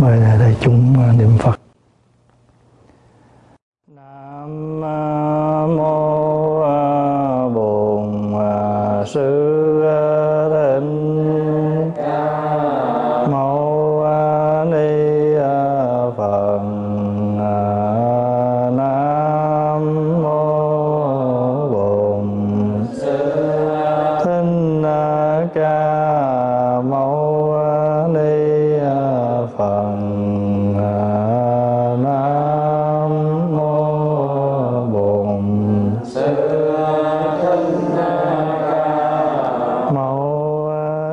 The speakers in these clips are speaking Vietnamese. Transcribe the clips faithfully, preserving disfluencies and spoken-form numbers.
Mời đại chúng niệm Phật. Nam mô Bổn Sư Thích Ca Mâu Ni Phật. Nam mô Bổn Sư Thích Ca Mâu Ni Phật. Nam mô Bổn Sư Thích Ca Mâu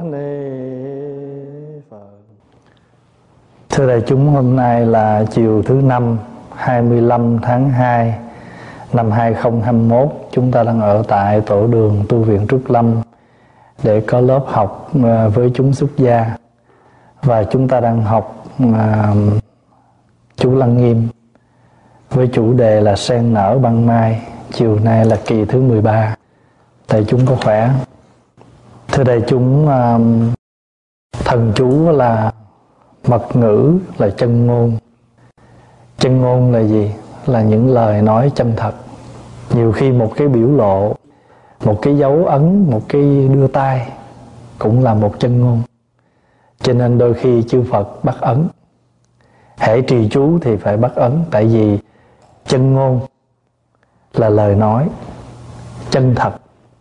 Ni Phật. Thưa đại chúng, hôm nay là chiều thứ năm, hai mươi lăm tháng hai năm hai không hai mốt. Chúng ta đang ở tại tổ đường tu viện Trúc Lâm để có lớp học với chúng xuất gia. Và chúng ta đang học uh, chú Lăng Nghiêm với chủ đề là sen nở ban mai. Chiều nay là kỳ thứ mười ba. Thầy chúng có khỏe? Thưa đại chúng, uh, thần chú là mật ngữ, là chân ngôn. Chân ngôn là gì? Là những lời nói chân thật. Nhiều khi một cái biểu lộ, một cái dấu ấn, một cái đưa tay cũng là một chân ngôn. Cho nên đôi khi chư Phật bắt ấn. Hễ trì chú thì phải bắt ấn. Tại vì chân ngôn là lời nói chân thật.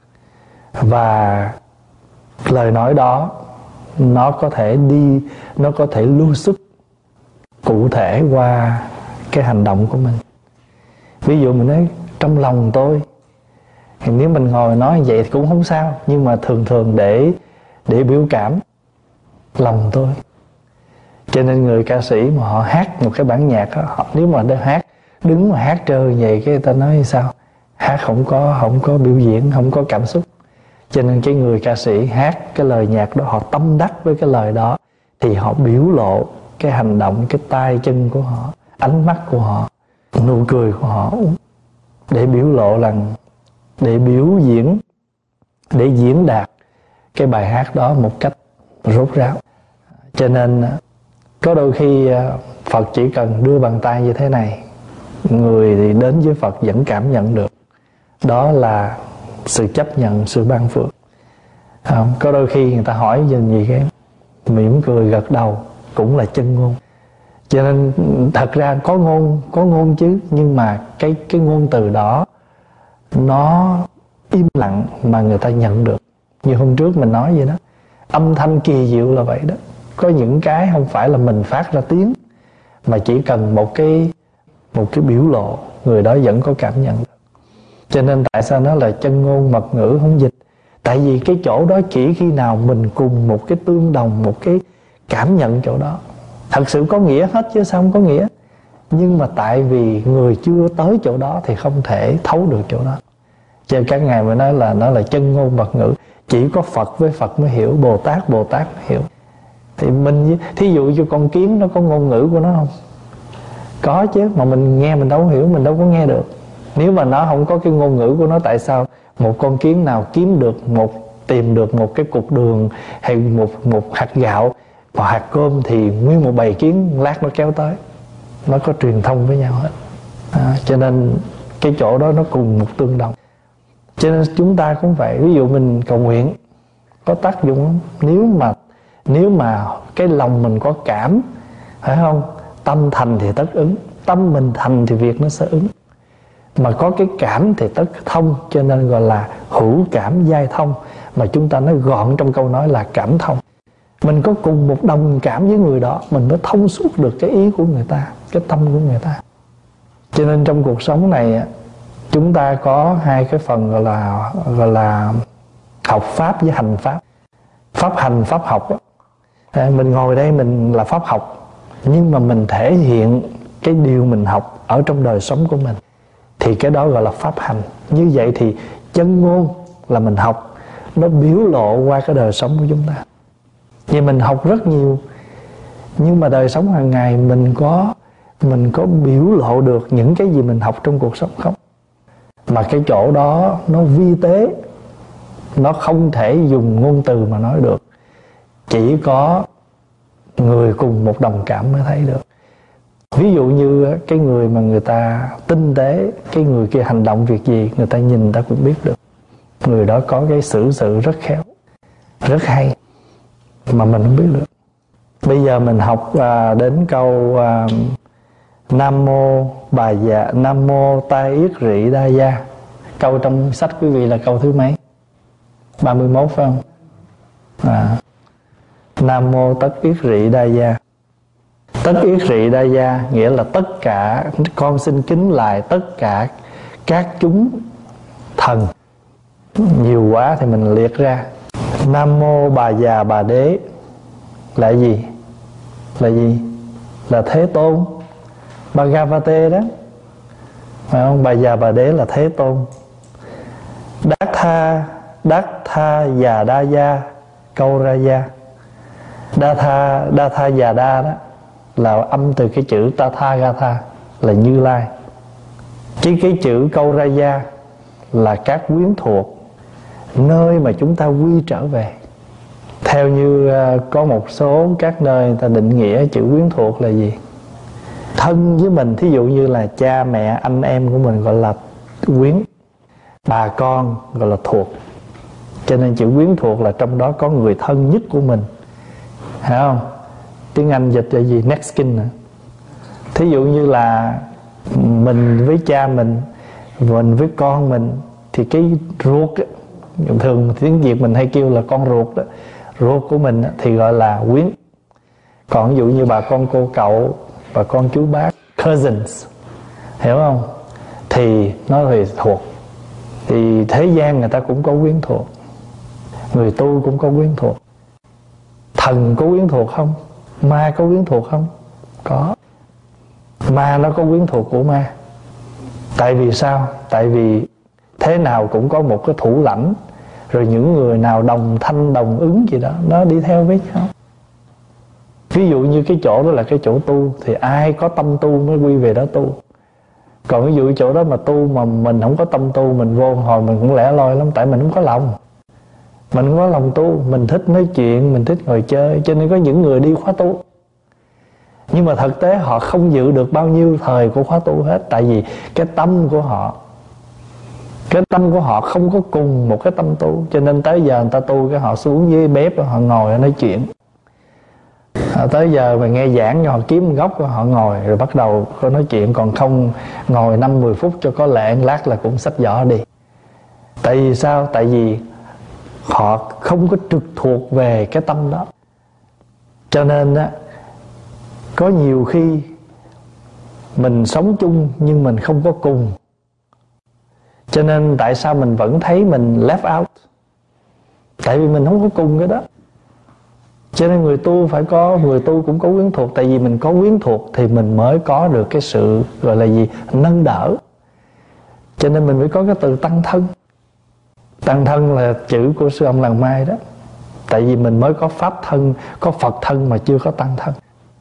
Và lời nói đó nó có thể đi, nó có thể lưu xuất cụ thể qua cái hành động của mình. Ví dụ mình nói trong lòng tôi, thì nếu mình ngồi nói vậy thì cũng không sao. Nhưng mà thường thường để để biểu cảm lòng tôi. Cho nên người ca sĩ mà họ hát một cái bản nhạc đó, họ, nếu mà đang hát đứng mà hát trơ vậy, cái người ta nói sao? Hát không có không có biểu diễn, không có cảm xúc. Cho nên cái người ca sĩ hát cái lời nhạc đó, họ tâm đắc với cái lời đó, thì họ biểu lộ cái hành động, cái tay chân của họ, ánh mắt của họ, nụ cười của họ, để biểu lộ rằng, để biểu diễn, để diễn đạt cái bài hát đó một cách rốt ráo. Cho nên có đôi khi Phật chỉ cần đưa bàn tay như thế này, người thì đến với Phật vẫn cảm nhận được. Đó là sự chấp nhận, sự ban phước. Không? Có đôi khi người ta hỏi gì cái mỉm cười gật đầu cũng là chân ngôn. Cho nên thật ra có ngôn, có ngôn chứ, nhưng mà cái, cái ngôn từ đó nó im lặng mà người ta nhận được. Như hôm trước mình nói vậy đó, âm thanh kỳ diệu là vậy đó. Có những cái không phải là mình phát ra tiếng, mà chỉ cần một cái một cái biểu lộ, người đó vẫn có cảm nhận được. Cho nên tại sao nó là chân ngôn mật ngữ không dịch? Tại vì cái chỗ đó chỉ khi nào mình cùng một cái tương đồng, một cái cảm nhận chỗ đó. Thật sự có nghĩa hết chứ sao không có nghĩa. Nhưng mà tại vì người chưa tới chỗ đó thì không thể thấu được chỗ đó. Cho nên các ngài mới nói là nó là chân ngôn mật ngữ. Chỉ có Phật với Phật mới hiểu, Bồ Tát Bồ Tát mới hiểu. Thì mình, thí dụ cho con kiến nó có ngôn ngữ của nó không? Có chứ, mà mình nghe mình đâu có hiểu, mình đâu có nghe được. Nếu mà nó không có cái ngôn ngữ của nó, tại sao một con kiến nào kiếm được một tìm được một cái cục đường hay một một hạt gạo và hạt cơm thì nguyên một bầy kiến lát nó kéo tới, nó có truyền thông với nhau hết. À, cho nên cái chỗ đó nó cùng một tương đồng. Cho nên chúng ta cũng vậy. Ví dụ mình cầu nguyện có tác dụng không? Nếu mà nếu mà cái lòng mình có cảm, phải không? Tâm thành thì tất ứng. Tâm mình thành thì việc nó sẽ ứng. Mà có cái cảm thì tất thông. Cho nên gọi là hữu cảm giai thông. Mà chúng ta nói gọn trong câu nói là cảm thông. Mình có cùng một đồng cảm với người đó, mình mới thông suốt được cái ý của người ta, cái tâm của người ta. Cho nên trong cuộc sống này chúng ta có hai cái phần gọi là gọi là học pháp với hành pháp. Pháp hành, pháp học đó. Mình ngồi đây mình là pháp học, nhưng mà mình thể hiện cái điều mình học ở trong đời sống của mình, thì cái đó gọi là pháp hành. Như vậy thì chân ngôn là mình học, nó biểu lộ qua cái đời sống của chúng ta. Vì mình học rất nhiều, nhưng mà đời sống hàng ngày mình có mình có biểu lộ được những cái gì mình học trong cuộc sống không? Mà cái chỗ đó nó vi tế, nó không thể dùng ngôn từ mà nói được. Chỉ có người cùng một đồng cảm mới thấy được. Ví dụ như cái người mà người ta tinh tế, cái người kia hành động việc gì người ta nhìn ta cũng biết được. Người đó có cái xử sự rất khéo, rất hay mà mình không biết được. Bây giờ mình học à, đến câu à, Nam mô Bà Già, Nam mô Tai Yết Rị Đa Gia. Câu trong sách quý vị là câu thứ mấy? ba mươi mốt phải không? À, Nam mô Tất Yết Rị Đa Gia. Tất Yết Rị Đa Gia nghĩa là tất cả, con xin kính lại tất cả các chúng thần. Nhiều quá thì mình liệt ra. Nam mô Bà Già Bà Đế là gì? Là gì? Là Thế Tôn, Bhagavate đó, phải không? Bà Già Bà Đế là Thế Tôn. Đát Tha Đát Tha Già Đa Gia Câu Ra Gia. Đa Tha Đa Tha Già Đa đó là âm từ cái chữ Tathagata là Như Lai. Chứ cái chữ Câu Ra Gia là các quyến thuộc, nơi mà chúng ta quy trở về. Theo như uh, có một số các nơi người ta định nghĩa chữ quyến thuộc là gì? Thân với mình, thí dụ như là cha mẹ anh em của mình gọi là quyến, bà con gọi là thuộc. Cho nên chữ quyến thuộc là trong đó có người thân nhất của mình, hiểu không? Tiếng Anh dịch là gì? Next kin nữa. Thí dụ như là mình với cha mình, mình với con mình, thì cái ruột á, thường tiếng Việt mình hay kêu là con ruột đó, ruột của mình thì gọi là quyến. Còn ví dụ như bà con cô cậu, bà con chú bác, cousins, hiểu không? Thì nó thì thuộc. Thì thế gian người ta cũng có quyến thuộc, người tu cũng có quyến thuộc. Thần có quyến thuộc không? Ma có quyến thuộc không? Có. Ma nó có quyến thuộc của ma. Tại vì sao? Tại vì thế nào cũng có một cái thủ lãnh, rồi những người nào đồng thanh đồng ứng gì đó nó đi theo với nhau. Ví dụ như cái chỗ đó là cái chỗ tu, thì ai có tâm tu mới quy về đó tu. Còn ví dụ chỗ đó mà tu mà mình không có tâm tu, mình vô hồi mình cũng lẻ loi lắm. Tại mình không có lòng, mình không có lòng tu. Mình thích nói chuyện, mình thích ngồi chơi. Cho nên có những người đi khóa tu, nhưng mà thực tế họ không giữ được bao nhiêu thời của khóa tu hết. Tại vì cái tâm của họ Cái tâm của họ không có cùng một cái tâm tu. Cho nên tới giờ người ta tu, cái họ xuống dưới bếp, họ ngồi nói chuyện. À, tới giờ mà nghe giảng họ kiếm một góc họ ngồi, rồi bắt đầu có nói chuyện. Còn không ngồi năm mười phút cho có lệ, lát là cũng xách giỏ đi. Tại vì sao? Tại vì họ không có trực thuộc về cái tâm đó. Cho nên á, có nhiều khi mình sống chung nhưng mình không có cùng. Cho nên tại sao mình vẫn thấy mình left out? Tại vì mình không có cùng cái đó. Cho nên người tu phải có, người tu cũng có quyến thuộc. Tại vì mình có quyến thuộc thì mình mới có được cái sự gọi là gì? Nâng đỡ. Cho nên mình mới có cái từ tăng thân. Tăng thân là chữ của sư ông Làng Mai đó. Tại vì mình mới có pháp thân, có Phật thân mà chưa có tăng thân.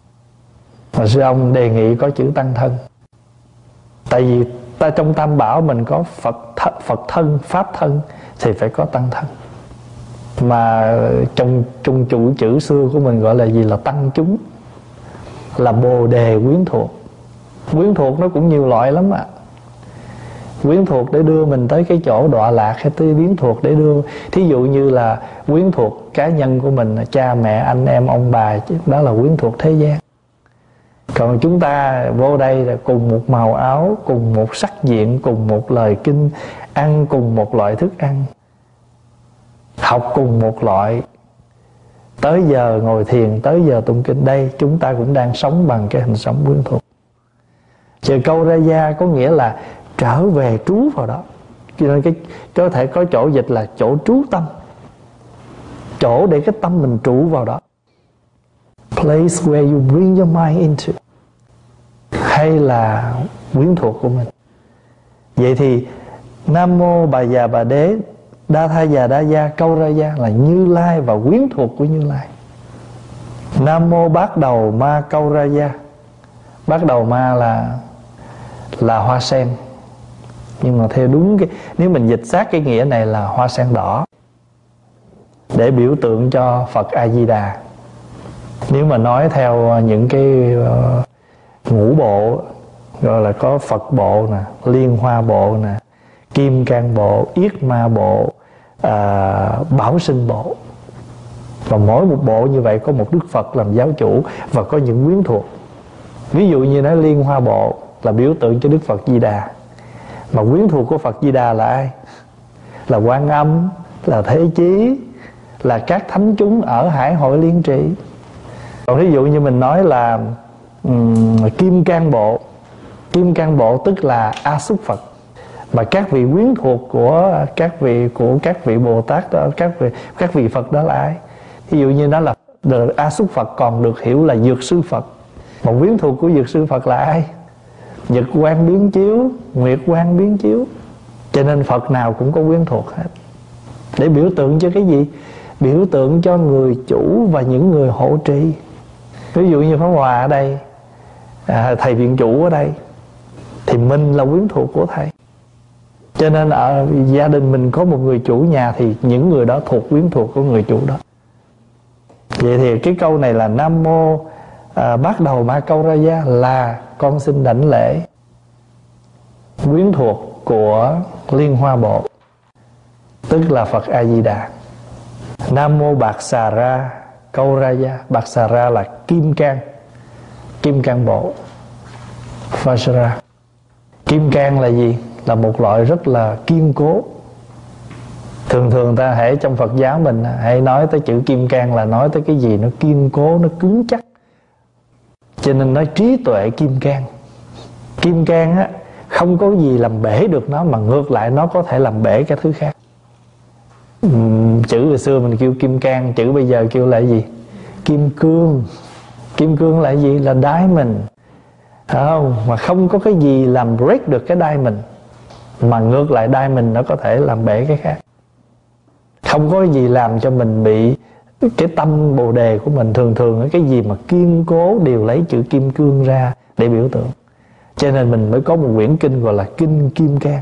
Mà sư ông đề nghị có chữ tăng thân. Tại vì ta trong Tam Bảo mình có Phật thân, Phật thân, pháp thân thì phải có tăng thân. Mà trong trong chủ chữ xưa của mình gọi là gì? Là tăng chúng, là bồ đề quyến thuộc. Quyến thuộc nó cũng nhiều loại lắm ạ. À. Quyến thuộc để đưa mình tới cái chỗ đọa lạc, hay tới quyến thuộc để đưa, thí dụ như là quyến thuộc cá nhân của mình, cha mẹ anh em ông bà, đó là quyến thuộc thế gian. Còn chúng ta vô đây là cùng một màu áo, cùng một sắc diện, cùng một lời kinh, ăn cùng một loại thức ăn, học cùng một loại, tới giờ ngồi thiền, tới giờ tụng kinh. Đây chúng ta cũng đang sống bằng cái hình sống quyến thuộc. Chứ Câu Ra Gia có nghĩa là trở về trú vào đó. Cho nên cái có thể có chỗ dịch là chỗ trú tâm, chỗ để cái tâm mình trụ vào đó. Place where you bring your mind into. Hay là quyến thuộc của mình. Vậy thì Nam mô Bà Già Bà Đế, Đa Tha Già Đa Gia, Câu Ra Gia là Như Lai và quyến thuộc của Như Lai. Nam mô Bát Đầu Ma Câu Ra Gia. Bát Đầu Ma là là hoa sen. Nhưng mà theo đúng cái, nếu mình dịch sát cái nghĩa này là hoa sen đỏ, để biểu tượng cho Phật A Di Đà. Nếu mà nói theo những cái uh, ngũ bộ, gọi là có Phật bộ nè, Liên Hoa bộ nè, Kim Cang bộ, Yết Ma bộ, uh, Bảo Sinh bộ. Và mỗi một bộ như vậy có một Đức Phật làm giáo chủ và có những quyến thuộc. Ví dụ như nói Liên Hoa bộ là biểu tượng cho Đức Phật Di Đà, mà quyến thuộc của Phật Di Đà là ai? Là Quan Âm, là Thế Chí, là các thánh chúng ở Hải Hội Liên Trị. Còn ví dụ như mình nói là um, Kim Cang bộ. Kim Cang bộ tức là A Xúc Phật. Mà các vị quyến thuộc của các vị của các vị Bồ Tát đó, các vị các vị Phật đó là ai? Ví dụ như đó là A Xúc Phật, còn được hiểu là Dược Sư Phật. Một quyến thuộc của Dược Sư Phật là ai? Nhật Quang biến chiếu, Nguyệt Quang biến chiếu. Cho nên Phật nào cũng có quyến thuộc hết. Để biểu tượng cho cái gì? Biểu tượng cho người chủ và những người hộ trì. Ví dụ như Pháp Hòa ở đây, à, thầy viện chủ ở đây, thì mình là quyến thuộc của thầy. Cho nên ở gia đình mình có một người chủ nhà thì những người đó thuộc quyến thuộc của người chủ đó. Vậy thì cái câu này là Nam Mô à, Bát Đầu Ma Câu Ra Gia, là con xin đảnh lễ quyến thuộc của Liên Hoa bộ, tức là Phật A Di Đà. Nam Mô Bạc Xà Ra Câu Ra Gia. Bạc Xà Ra là Kim Cang, Kim Cang bộ Vajra. Kim cang là gì? Là một loại rất là kiên cố. Thường thường ta hãy trong Phật giáo mình hãy nói tới chữ kim cang là nói tới cái gì nó kiên cố, nó cứng chắc. Cho nên nói trí tuệ kim cang. Kim cang á, không có gì làm bể được nó, mà ngược lại nó có thể làm bể các thứ khác. uhm, Chữ hồi xưa mình kêu kim cang, chữ bây giờ kêu là gì? Kim cương. Kim cương là gì? Là diamond. Không, mà không có cái gì làm break được cái diamond, mà ngược lại diamond nó có thể làm bể cái khác. Không có cái gì làm cho mình bị cái tâm bồ đề của mình. Thường thường cái gì mà kiên cố đều lấy chữ kim cương ra để biểu tượng. Cho nên mình mới có một quyển kinh gọi là Kinh Kim Cang,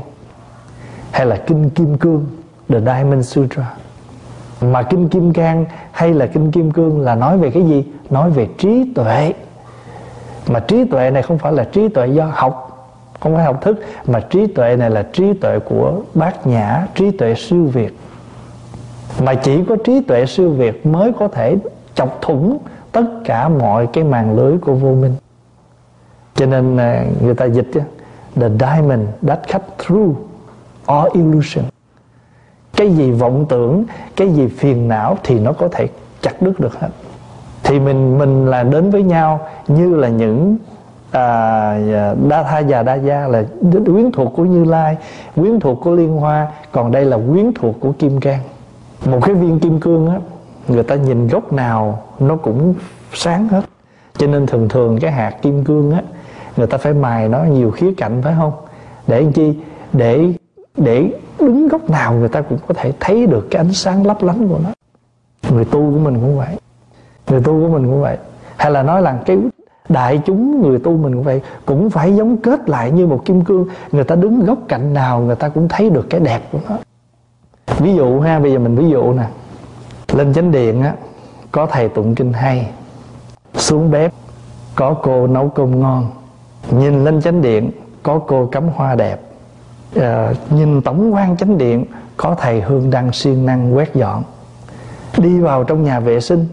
hay là Kinh Kim Cương, The Diamond Sutra. Mà Kinh Kim Cang hay là Kinh Kim Cương là nói về cái gì? Nói về trí tuệ. Mà trí tuệ này không phải là trí tuệ do học, không phải học thức, mà trí tuệ này là trí tuệ của Bát Nhã, trí tuệ siêu việt. Mà chỉ có trí tuệ siêu việt mới có thể chọc thủng tất cả mọi cái màn lưới của vô minh. Cho nên người ta dịch The diamond that cut through all illusion. Cái gì vọng tưởng, cái gì phiền não thì nó có thể chặt đứt được hết. Thì mình mình là đến với nhau như là những à, Đa Tha Già Đa Gia, là quyến thuộc của Như Lai, quyến thuộc của Liên Hoa. Còn đây là quyến thuộc của Kim Cang. Một cái viên kim cương á, người ta nhìn góc nào nó cũng sáng hết. Cho nên thường thường cái hạt kim cương á, người ta phải mài nó nhiều khía cạnh, phải không? Để làm chi? Để để đứng góc nào người ta cũng có thể thấy được cái ánh sáng lấp lánh của nó. Người tu của mình cũng vậy. Người tu của mình cũng vậy. Hay là nói là cái đại chúng người tu mình cũng vậy, cũng phải giống kết lại như một kim cương. Người ta đứng góc cạnh nào người ta cũng thấy được cái đẹp của nó. Ví dụ ha, bây giờ mình ví dụ nè. Lên chánh điện á, có thầy tụng kinh hay. Xuống bếp có cô nấu cơm ngon. Nhìn lên chánh điện có cô cắm hoa đẹp. à, Nhìn tổng quan chánh điện có thầy hương đăng siêng năng quét dọn. Đi vào trong nhà vệ sinh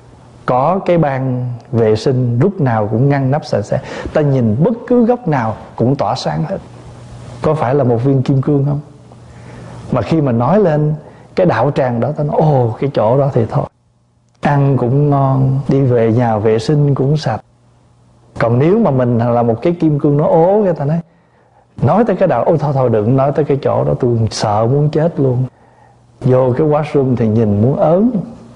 có cái ban vệ sinh lúc nào cũng ngăn nắp sạch sẽ. Ta nhìn bất cứ góc nào cũng tỏa sáng hết. Có phải là một viên kim cương không? Mà khi mà nói lên cái đạo tràng đó, ta nói ồ, cái chỗ đó thì thôi, ăn cũng ngon, đi về nhà vệ sinh cũng sạch. Còn nếu mà mình là một cái kim cương nó ố, cái ta nói nói tới cái đạo, ôi thôi thôi đừng nói tới cái chỗ đó, tôi sợ muốn chết luôn. Vô cái washroom thì nhìn muốn ớn.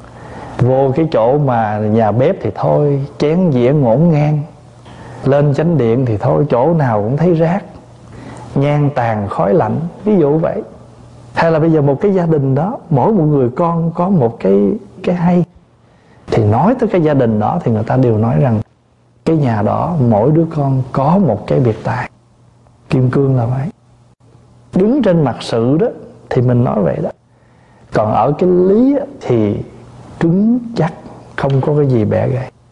Vô cái chỗ mà nhà bếp thì thôi, chén dĩa ngổn ngang. Lên chánh điện thì thôi, chỗ nào cũng thấy rác, nhang tàn khói lạnh. Ví dụ vậy. Hay là bây giờ một cái gia đình đó, mỗi một người con có một cái cái hay, thì nói tới cái gia đình đó thì người ta đều nói rằng cái nhà đó mỗi đứa con có một cái biệt tài. Kim cương là vậy. Đứng trên mặt sự đó thì mình nói vậy đó. Còn ở cái lý thì cứng chắc, không có cái gì bẻ gãy.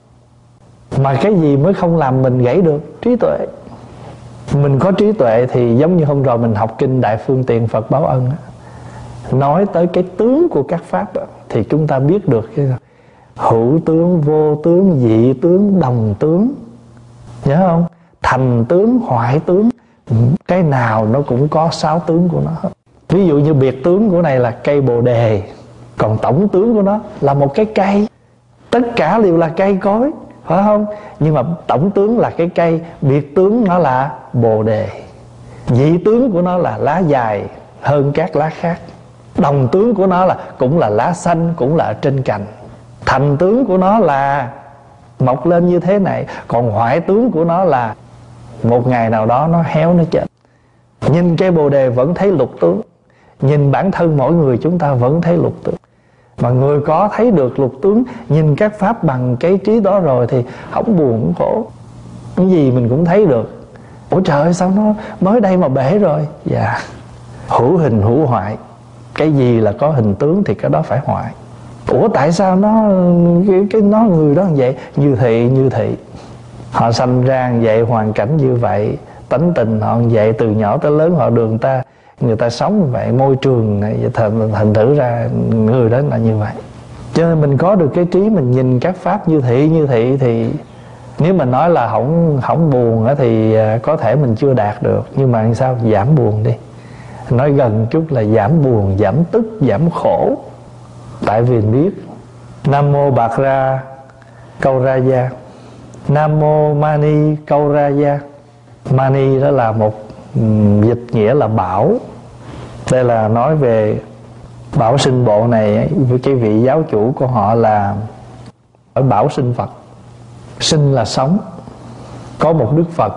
Mà cái gì mới không làm mình gãy được? Trí tuệ. Mình có trí tuệ thì giống như hôm rồi mình học kinh Đại Phương Tiện Phật Báo Ân á, nói tới cái tướng của các pháp đó, thì chúng ta biết được cái hữu tướng, vô tướng, dị tướng, đồng tướng. Nhớ không? Thành tướng, hoại tướng, cái nào nó cũng có sáu tướng của nó hết. Ví dụ như biệt tướng của này là cây bồ đề, còn tổng tướng của nó là một cái cây. Tất cả đều là cây cối, phải không? Nhưng mà tổng tướng là cái cây, biệt tướng nó là bồ đề, dị tướng của nó là lá dài hơn các lá khác, đồng tướng của nó là cũng là lá xanh, cũng là ở trên cành. Thành tướng của nó là mọc lên như thế này, còn hoại tướng của nó là một ngày nào đó nó héo, nó chết. Nhìn cây bồ đề vẫn thấy lục tướng, nhìn bản thân mỗi người chúng ta vẫn thấy lục tướng. Mà người có thấy được lục tướng, nhìn các pháp bằng cái trí đó rồi thì không buồn không khổ, cái gì mình cũng thấy được. Ủa trời, sao nó mới đây mà bể rồi? Dạ, hữu hình hữu hoại. Cái gì là có hình tướng thì cái đó phải hoại. Ủa tại sao nó cái, cái nó người đó như vậy? Như thị, như thị. Họ sanh ra như vậy, hoàn cảnh như vậy, tánh tình họ như vậy, từ nhỏ tới lớn họ đường ta, người ta sống như vậy, môi trường này, thành, thành thử ra người đó là như vậy. Cho nên mình có được cái trí, mình nhìn các pháp như thị, như thị thì nếu mình nói là không không buồn thì có thể mình chưa đạt được. Nhưng mà sao? Giảm buồn đi. Nói gần chút là giảm buồn, giảm tức, giảm khổ. Tại vì biết Nam Mô Bạc Ra Câu Ra Gia, Nam Mô Mani Câu Ra Gia. Mani đó là một dịch nghĩa là bảo. Đây là nói về Bảo Sinh Bộ này, với cái vị giáo chủ của họ là ở Bảo Sinh Phật. Sinh là sống. Có một Đức Phật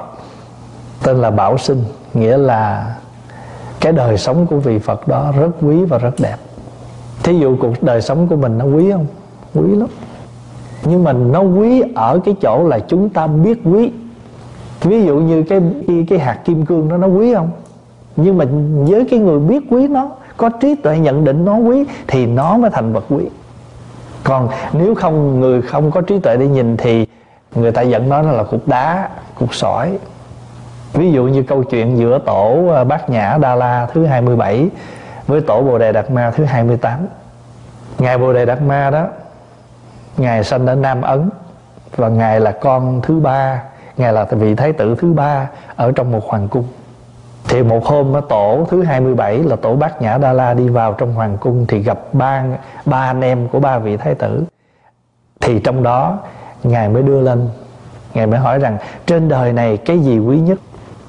tên là Bảo Sinh, nghĩa là cái đời sống của vị Phật đó rất quý và rất đẹp. Thí dụ cuộc đời sống của mình nó quý không? Quý lắm. Nhưng mà nó quý ở cái chỗ là chúng ta biết quý. Ví dụ như cái, cái, cái hạt kim cương đó nó quý không? Nhưng mà với cái người biết quý nó, có trí tuệ nhận định nó quý, thì nó mới thành vật quý. Còn nếu không, người không có trí tuệ để nhìn thì người ta dẫn nó là cục đá, cục sỏi. Ví dụ như câu chuyện giữa tổ Bát Nhã Đa La thứ hai mươi bảy với tổ Bồ Đề Đạt Ma thứ hai mươi tám. Ngài Bồ Đề Đạt Ma đó, Ngài sanh ở Nam Ấn, và Ngài là con thứ ba, Ngài là vị thái tử thứ ba ở trong một hoàng cung. Thì một hôm tổ thứ hai mươi bảy là tổ Bát Nhã Đa La đi vào trong hoàng cung, thì gặp ba, ba anh em của ba vị thái tử. Thì trong đó Ngài mới đưa lên, Ngài mới hỏi rằng trên đời này cái gì quý nhất?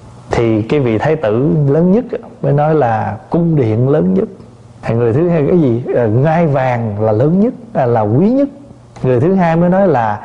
Thì cái vị thái tử lớn nhất mới nói là cung điện lớn nhất. Người thứ hai cái gì? Ngai vàng là lớn nhất, là, là quý nhất. Người thứ hai mới nói là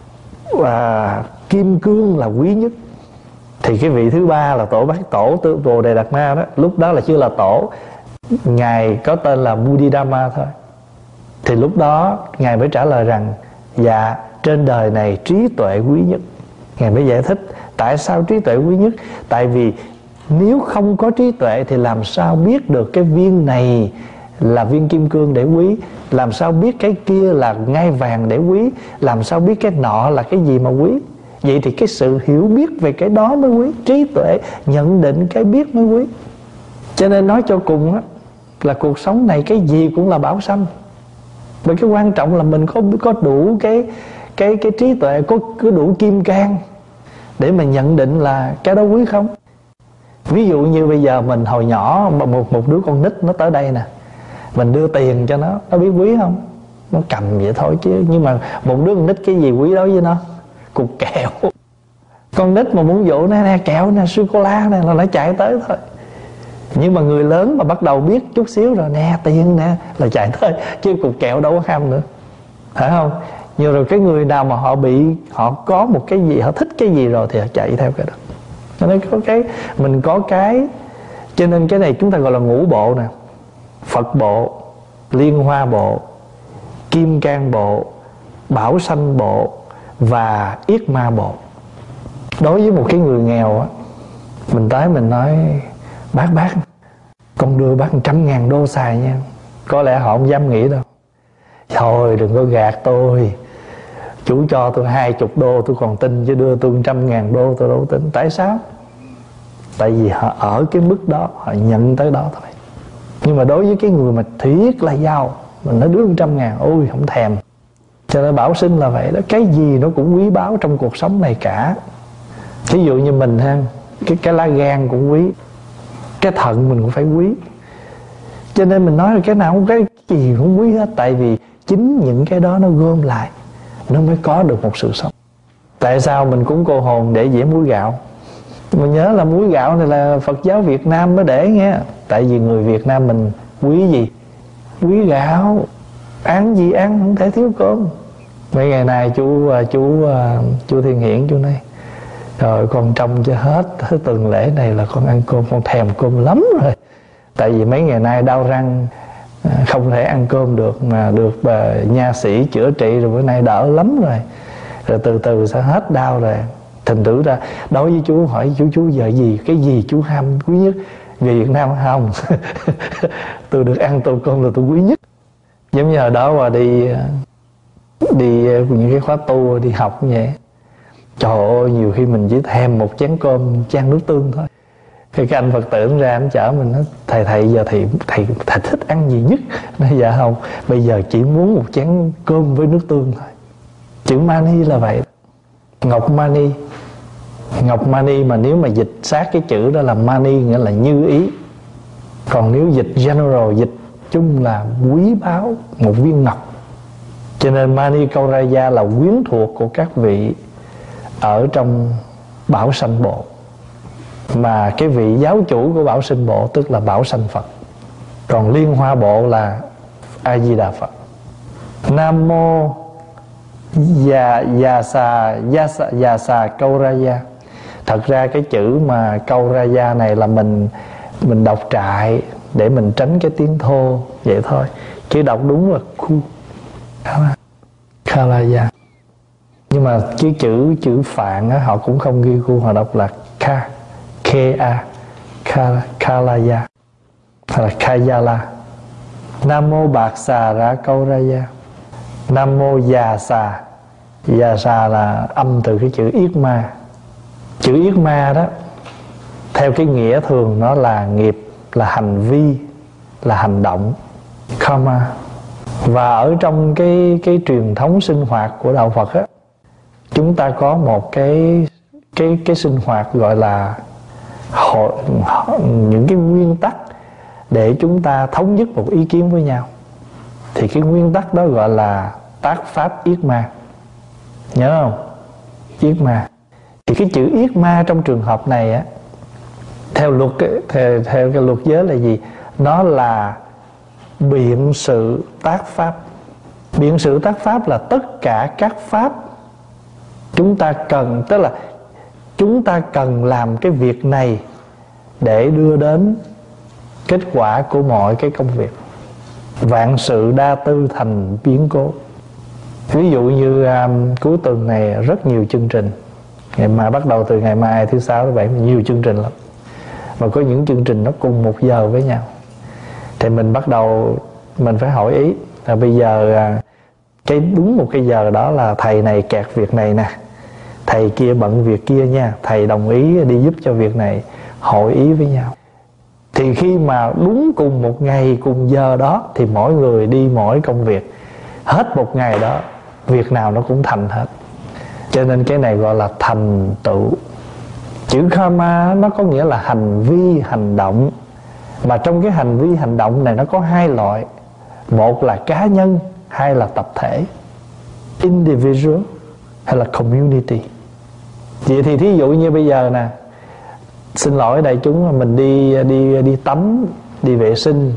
à, kim cương là quý nhất. Thì cái vị thứ ba là tổ bát tổ Bồ Đề Đạt Ma đó, lúc đó là chưa là tổ, Ngài có tên là Bodhidharma thôi. Thì lúc đó Ngài mới trả lời rằng dạ, trên đời này trí tuệ quý nhất. Ngài mới giải thích tại sao trí tuệ quý nhất. Tại vì nếu không có trí tuệ thì làm sao biết được cái viên này là viên kim cương để quý, làm sao biết cái kia là ngai vàng để quý, làm sao biết cái nọ là cái gì mà quý. Vậy thì cái sự hiểu biết về cái đó mới quý. Trí tuệ nhận định cái biết mới quý. Cho nên nói cho cùng á, là cuộc sống này cái gì cũng là bảo sanh. Bởi cái quan trọng là mình có có đủ cái cái cái trí tuệ, có, có đủ kim cang để mà nhận định là cái đó quý không. Ví dụ như bây giờ mình hồi nhỏ một một đứa con nít nó tới đây nè, mình đưa tiền cho nó, nó biết quý không? Nó cầm vậy thôi chứ. Nhưng mà một đứa con nít cái gì quý đối với nó? Cục kẹo. Con nít mà muốn dụ nè, nè kẹo nè, sô-cô-la nè là nó chạy tới thôi. Nhưng mà người lớn mà bắt đầu biết chút xíu rồi, nè tiền nè là chạy tới, chứ cục kẹo đâu có ham nữa, phải không? Nhưng rồi cái người nào mà họ bị, họ có một cái gì, họ thích cái gì rồi thì họ chạy theo cái đó. Cho nên có cái, mình có cái, cho nên cái này chúng ta gọi là ngũ bộ nè: Phật bộ, Liên Hoa bộ, Kim Cang bộ, Bảo Sanh bộ và Yết Ma bộ. Đối với một cái người nghèo á, mình tới mình nói bác bác con đưa bác một trăm ngàn đô xài nha. Có lẽ họ không dám nghĩ đâu. Thôi đừng có gạt tôi, Chủ cho tôi hai chục đô tôi còn tin, chứ đưa tôi một trăm ngàn đô tôi đâu tin. Tại sao? Tại vì họ ở cái mức đó, họ nhận tới đó thôi. Nhưng mà đối với cái người mà thiệt là giàu, mình nói đưa một trăm ngàn, ôi không thèm. Cho nên bảo sinh là vậy đó. Cái gì nó cũng quý báu trong cuộc sống này cả. Ví dụ như mình ha, cái, cái lá gan cũng quý, cái thận mình cũng phải quý. Cho nên mình nói là cái nào không, cái gì cũng quý hết. Tại vì chính những cái đó nó gom lại, nó mới có được một sự sống. Tại sao mình cúng cô hồn để dễ muối gạo? Mình nhớ là muối gạo này là Phật giáo Việt Nam mới để nghe. Tại vì người Việt Nam mình quý gì? Quý gạo. Ăn gì ăn không thể thiếu cơm. Mấy ngày nay chú chú chú Thiên Hiển chú nói, rồi con trông cho hết cái tuần lễ này là con ăn cơm, con thèm cơm lắm rồi. Tại vì mấy ngày nay đau răng, không thể ăn cơm được, mà được bà nha sĩ chữa trị rồi, bữa nay đỡ lắm rồi. Rồi từ từ sẽ hết đau rồi. Thành thử ra đối với chú, hỏi chú chú giờ gì, cái gì chú ham quý nhất? Về Việt Nam không? Tôi được ăn tô cơm là tôi quý nhất. Giống như hồi đó mà đi đi những cái khóa tu, đi học như vậy, trời ơi, nhiều khi mình chỉ thèm một chén cơm chan nước tương thôi. Thì cái anh Phật tử ra anh chở mình, nói thầy thầy giờ thầy, thầy thầy thích ăn gì nhất? Nói dạ không, bây giờ chỉ muốn một chén cơm với nước tương thôi. Chữ mani là vậy. Ngọc mani. Ngọc mani mà nếu mà dịch sát cái chữ đó là mani, nghĩa là như ý. Còn nếu dịch general, dịch chung là quý báu, một viên ngọc. Cho nên Mani Kauraya là quyến thuộc của các vị ở trong Bảo Sanh Bộ. Mà cái vị giáo chủ của Bảo Sinh Bộ tức là Bảo Sanh Phật. Còn Liên Hoa Bộ là A Di Đà Phật. Nam mô Già Già Sa Già Sa Già Sa Kauraya. Thật ra cái chữ mà Kauraya này là mình mình đọc trại để mình tránh cái tiếng thô vậy thôi. Chứ đọc đúng là khu Kalaya. Nhưng mà cái chữ chữ Phạn á, họ cũng không ghi khu, họ đọc là Ka K-A Kalaya hay là Kayala. Nam mô Bạc Xà Ra Kauraya. Nam mô Già Xà. Già Xà là âm từ cái chữ Yết Ma. Chữ Yết Ma đó theo cái nghĩa thường nó là nghiệp, là hành vi, là hành động, karma. Và ở trong cái cái truyền thống sinh hoạt của đạo Phật á, chúng ta có một cái cái cái sinh hoạt gọi là hội, những cái nguyên tắc để chúng ta thống nhất một ý kiến với nhau. Thì cái nguyên tắc đó gọi là tác pháp Yết Ma. Nhớ không? Yết Ma. Thì cái chữ Yết Ma trong trường hợp này á, theo luật theo, theo cái luật giới là gì? Nó là biện sự tác pháp. Biện sự tác pháp là tất cả các pháp chúng ta cần, tức là chúng ta cần làm cái việc này để đưa đến kết quả của mọi cái công việc. Vạn sự đa tư thành biến cố. Ví dụ như um, cuối tuần này rất nhiều chương trình. Ngày mai bắt đầu từ ngày mai thứ sáu thứ bảy nhiều chương trình lắm. Mà có những chương trình nó cùng một giờ với nhau. Thì mình bắt đầu mình phải hỏi ý là bây giờ cái đúng một cái giờ đó là thầy này kẹt việc này nè, thầy kia bận việc kia nha, thầy đồng ý đi giúp cho việc này, hội ý với nhau. Thì khi mà đúng cùng một ngày cùng giờ đó thì mỗi người đi mỗi công việc, hết một ngày đó việc nào nó cũng thành hết. Cho nên cái này gọi là thành tựu. Chữ karma nó có nghĩa là hành vi, hành động. Mà trong cái hành vi, hành động này nó có hai loại. Một là cá nhân, hai là tập thể. Individual hay là community. Vậy thì thí dụ như bây giờ nè, xin lỗi đại chúng, mà mình đi đi đi tắm, đi vệ sinh,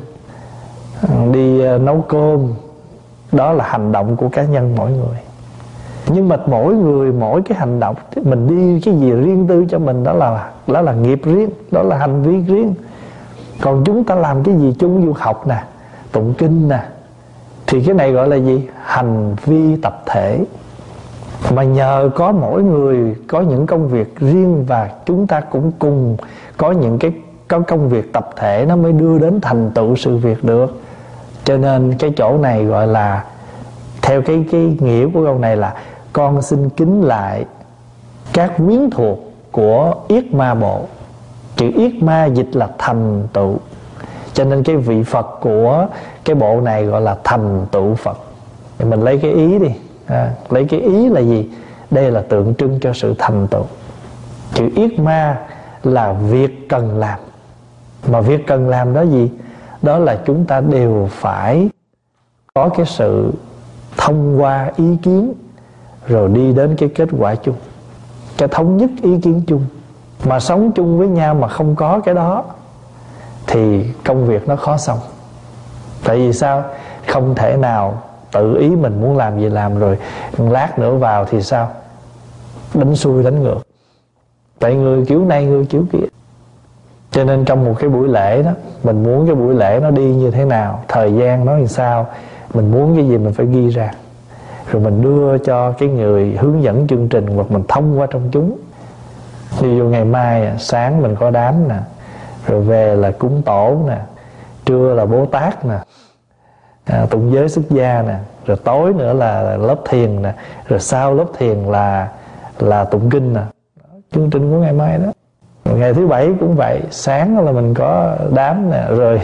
đi nấu cơm, đó là hành động của cá nhân mỗi người. Nhưng mà mỗi người mỗi cái hành động, mình đi cái gì riêng tư cho mình, đó là đó là nghiệp riêng, đó là hành vi riêng. Còn chúng ta làm cái gì chung, du học nè, tụng kinh nè, thì cái này gọi là gì? Hành vi tập thể. Mà nhờ có mỗi người có những công việc riêng và chúng ta cũng cùng có những cái có công việc tập thể, nó mới đưa đến thành tựu sự việc được. Cho nên cái chỗ này gọi là, theo cái cái nghĩa của câu này là con xin kính lại các quyến thuộc của Yết Ma Bộ. Chữ Yết Ma dịch là thành tựu, cho nên cái vị Phật của cái bộ này gọi là thành tựu Phật. Thì mình lấy cái ý đi, à, lấy cái ý là gì? Đây là tượng trưng cho sự thành tựu. Chữ Yết Ma là việc cần làm. Mà việc cần làm đó gì? Đó là chúng ta đều phải có cái sự thông qua ý kiến, rồi đi đến cái kết quả chung, cái thống nhất ý kiến chung. Mà sống chung với nhau mà không có cái đó thì công việc nó khó xong. Tại vì sao? Không thể nào tự ý mình muốn làm gì làm, rồi lát nữa vào thì sao? Đánh xuôi đánh ngược. Tại người kiểu này người kiểu kia. Cho nên trong một cái buổi lễ đó, mình muốn cái buổi lễ nó đi như thế nào, thời gian nó làm sao, mình muốn cái gì mình phải ghi ra, rồi mình đưa cho cái người hướng dẫn chương trình, hoặc mình thông qua trong chúng. Ví dụ ngày mai sáng mình có đám nè, rồi về là cúng tổ nè, trưa là Bồ Tát nè, à, tụng giới xuất gia nè, rồi tối nữa là lớp thiền nè, rồi sau lớp thiền là là tụng kinh nè. Chương trình của ngày mai đó. Rồi ngày thứ bảy cũng vậy, sáng là mình có đám nè, rồi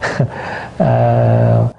à,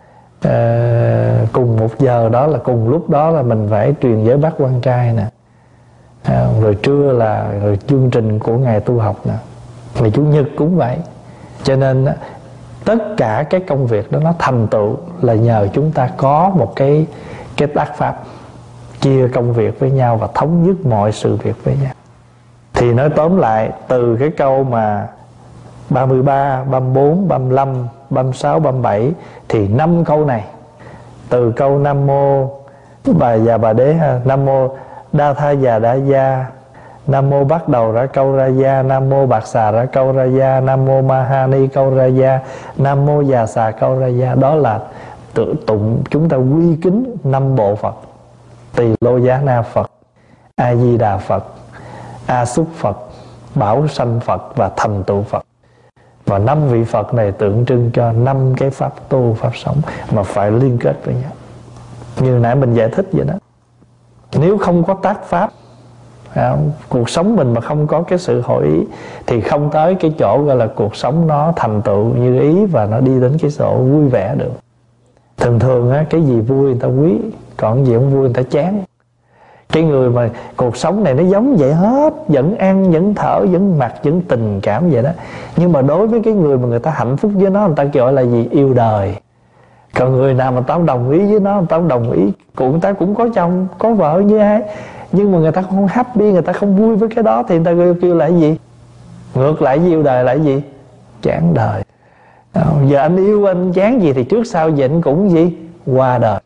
à, cùng một giờ đó là cùng lúc đó là mình phải truyền giới bát quan trai nè, à, rồi trưa là rồi chương trình của ngày tu học nè, ngày chủ nhật cũng vậy. Cho nên tất cả cái công việc đó nó thành tựu là nhờ chúng ta có một cái cái tác pháp chia công việc với nhau và thống nhất mọi sự việc với nhau. Thì nói tóm lại, từ cái câu mà ba mươi ba, ba mươi bốn, ba mươi lăm, ba mươi sáu, ba mươi bảy, thì năm câu này, từ câu Nam Mô Bà Già Bà Đế, Nam Mô Đa Tha Già Đa Gia, Nam Mô Bắt Đầu Ra Câu Ra Gia, Nam Mô Bạc Xà Ra Câu Ra Gia, Nam Mô Ma Ha Ni Câu Ra Gia, Nam Mô Già Xà Câu Ra Gia. Đó là tự tụng chúng ta quy kính năm bộ Phật: Tỳ Lô Giá Na Phật, A Di Đà Phật, A Xúc Phật, Bảo Sanh Phật và Thành Tựu Phật. Và năm vị Phật này tượng trưng cho năm cái pháp tu, pháp sống mà phải liên kết với nhau. Như nãy mình giải thích vậy đó. Nếu không có tác pháp, à, cuộc sống mình mà không có cái sự hội ý, thì không tới cái chỗ gọi là cuộc sống nó thành tựu như ý, và nó đi đến cái chỗ vui vẻ được. Thường thường á, cái gì vui người ta quý, còn gì không vui người ta chán. Cái người mà cuộc sống này nó giống vậy hết, vẫn ăn, vẫn thở, vẫn mặc, vẫn tình cảm vậy đó. Nhưng mà đối với cái người mà người ta hạnh phúc với nó, người ta gọi là gì? Yêu đời. Còn người nào mà tao đồng ý với nó, tao đồng ý, cũng người ta cũng có chồng, có vợ như ai, nhưng mà người ta không happy, người ta không vui với cái đó, thì người ta kêu, kêu là cái gì? Ngược lại với yêu đời là cái gì? Chán đời. Giờ anh yêu anh chán gì thì trước sau gì anh cũng gì? Qua đời.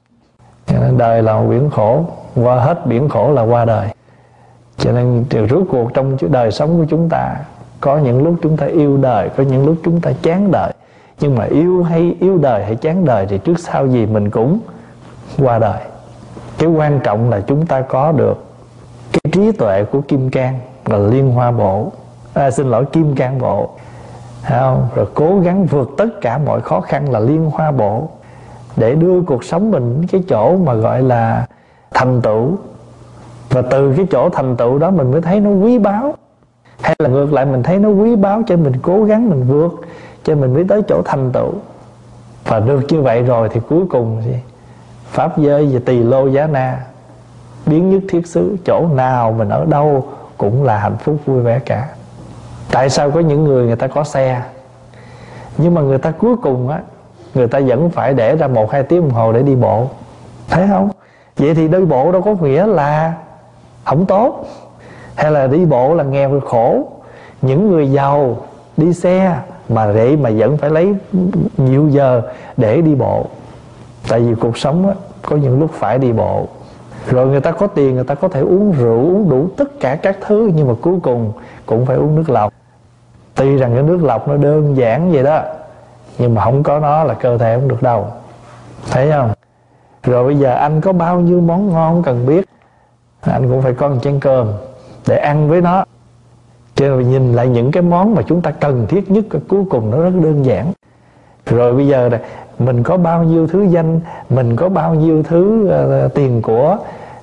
Đời là một biển khổ, qua hết biển khổ là qua đời. Cho nên rốt cuộc trong đời sống của chúng ta, có những lúc chúng ta yêu đời, có những lúc chúng ta chán đời. Nhưng mà yêu hay yêu đời hay chán đời thì trước sau gì mình cũng qua đời. Cái quan trọng là chúng ta có được cái trí tuệ của Kim Cang là Liên Hoa Bộ, à, xin lỗi Kim Cang Bộ, không? Rồi cố gắng vượt tất cả mọi khó khăn là Liên Hoa Bộ, để đưa cuộc sống mình đến cái chỗ mà gọi là thành tựu. Và từ cái chỗ thành tựu đó mình mới thấy nó quý báu. Hay là ngược lại mình thấy nó quý báu cho mình cố gắng mình vượt, cho mình mới tới chỗ thành tựu. Và được như vậy rồi thì cuối cùng gì? Pháp giới và Tỳ Lô Giá Na, biến nhất thiết xứ, chỗ nào mình ở đâu cũng là hạnh phúc vui vẻ cả. Tại sao có những người người ta có xe, nhưng mà người ta cuối cùng á, người ta vẫn phải để ra một hai tiếng đồng hồ để đi bộ, thấy không? Vậy thì đi bộ đâu có nghĩa là không tốt, hay là đi bộ là nghèo khổ. Những người giàu đi xe mà vậy mà vẫn phải lấy nhiều giờ để đi bộ. Tại vì cuộc sống á, có những lúc phải đi bộ. Rồi người ta có tiền, người ta có thể uống rượu, uống đủ tất cả các thứ, nhưng mà cuối cùng cũng phải uống nước lọc. Tuy rằng cái nước lọc nó đơn giản vậy đó, nhưng mà không có nó là cơ thể không được đâu, thấy không? Rồi bây giờ anh có bao nhiêu món ngon không cần biết, anh cũng phải có một chén cơm để ăn với nó. Cho nên nhìn lại những cái món mà chúng ta cần thiết nhất, cuối cùng nó rất đơn giản. Rồi bây giờ này, mình có bao nhiêu thứ danh, mình có bao nhiêu thứ uh, tiền của,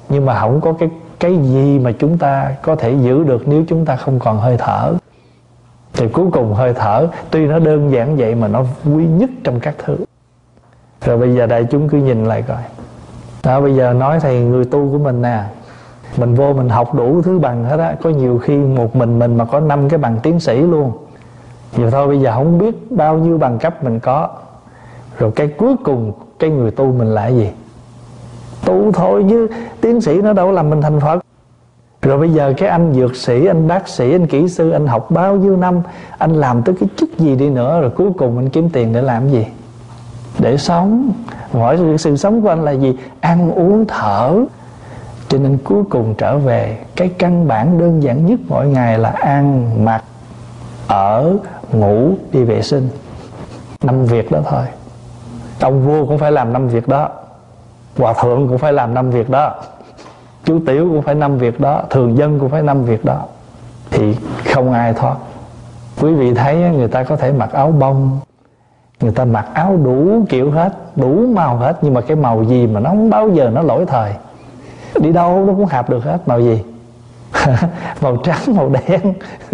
Nhưng mà không có cái cái gì mà chúng ta có thể giữ được nếu chúng ta không còn hơi thở. Thì cuối cùng hơi thở tuy nó đơn giản vậy mà nó quý nhất trong các thứ. Rồi bây giờ đại chúng cứ nhìn lại coi. Đó, bây giờ nói thầy người tu của mình nè, mình vô mình học đủ thứ bằng hết á. Có nhiều khi một mình mình mà có năm cái bằng tiến sĩ luôn. Giờ thôi bây giờ không biết bao nhiêu bằng cấp mình có. Rồi cái cuối cùng cái người tu mình là gì? Tu thôi chứ tiến sĩ nó đâu làm mình thành Phật. Rồi bây giờ cái anh dược sĩ, anh bác sĩ, anh kỹ sư, anh học bao nhiêu năm, anh làm tới cái chức gì đi nữa, rồi cuối cùng anh kiếm tiền để làm gì? Để sống. Mọi sự, sự sống của anh là gì? Ăn uống thở. Cho nên cuối cùng trở về cái căn bản đơn giản nhất mỗi ngày là ăn, mặc, ở, ngủ, đi vệ sinh. Năm việc đó thôi. Ông vua cũng phải làm năm việc đó, hòa thượng cũng phải làm năm việc đó, chú tiểu cũng phải năm việc đó, thường dân cũng phải năm việc đó. Thì không ai thoát. Quý vị thấy người ta có thể mặc áo bông, người ta mặc áo đủ kiểu hết, đủ màu hết, nhưng mà cái màu gì mà nó không bao giờ nó lỗi thời. Đi đâu nó cũng hợp được hết. Màu gì? Màu trắng, màu đen.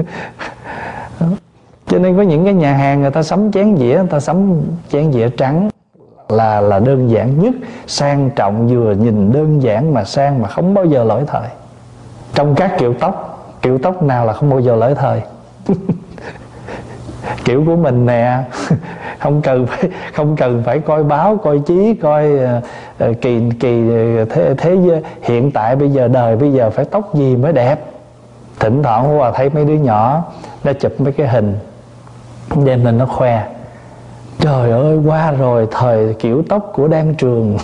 Cho nên có những cái nhà hàng người ta sắm chén dĩa, người ta sắm chén dĩa trắng là là đơn giản nhất, sang trọng, vừa nhìn đơn giản mà sang mà không bao giờ lỗi thời. Trong các kiểu tóc, kiểu tóc nào là không bao giờ lỗi thời? Kiểu của mình nè, không cần phải không cần phải coi báo, coi chí, coi uh, kỳ kỳ thế, thế hiện tại bây giờ đời bây giờ phải tóc gì mới đẹp. Thỉnh thoảng qua thấy mấy đứa nhỏ nó chụp mấy cái hình đem lên nó khoe. Trời ơi, qua rồi thời kiểu tóc của Đan Trường.